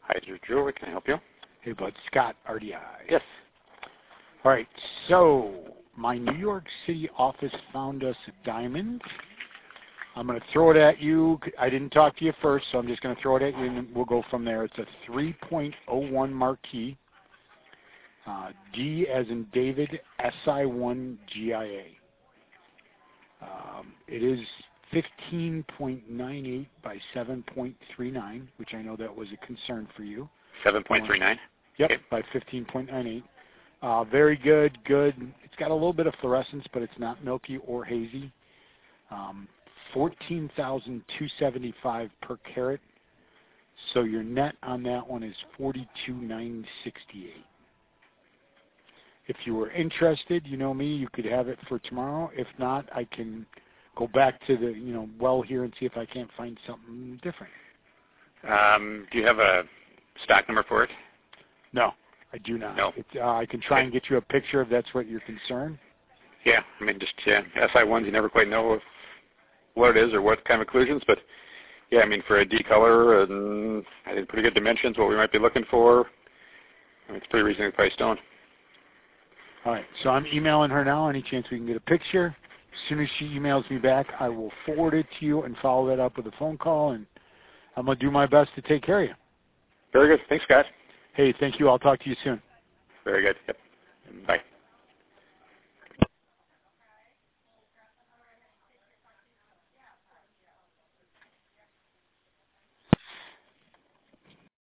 Heiser Jewelry, can I help you? Hey, bud. Scott, RDI. Yes. All right. So my New York City office found us a diamond. I'm going to throw it at you. I didn't talk to you first, so I'm just going to throw it at you, and we'll go from there. It's a 3.01 marquee. D as in David, SI1 GIA. It is 15.98 by 7.39, which I know that was a concern for you. 7.39? Yep, okay. by 15.98. Very good. It's got a little bit of fluorescence, but it's not milky or hazy. 14,275 per carat. So your net on that one is 42,968. If you were interested, you know me, you could have it for tomorrow. If not, I can go back to the well here and see if I can't find something different. Do you have a stock number for it? No, I do not. No. I can try and get you a picture if that's what you're concerned. Yeah, I mean, just SI1s, you never quite know what it is or what kind of occlusions, but yeah, I mean, for a D color, and I think pretty good dimensions, what we might be looking for. I mean, it's pretty reasonably priced stone. All right, so I'm emailing her now. Any chance we can get a picture? As soon as she emails me back, I will forward it to you and follow that up with a phone call, and I'm going to do my best to take care of you. Very good. Thanks, Scott. Hey, thank you. I'll talk to you soon. Very good. Yep. Bye.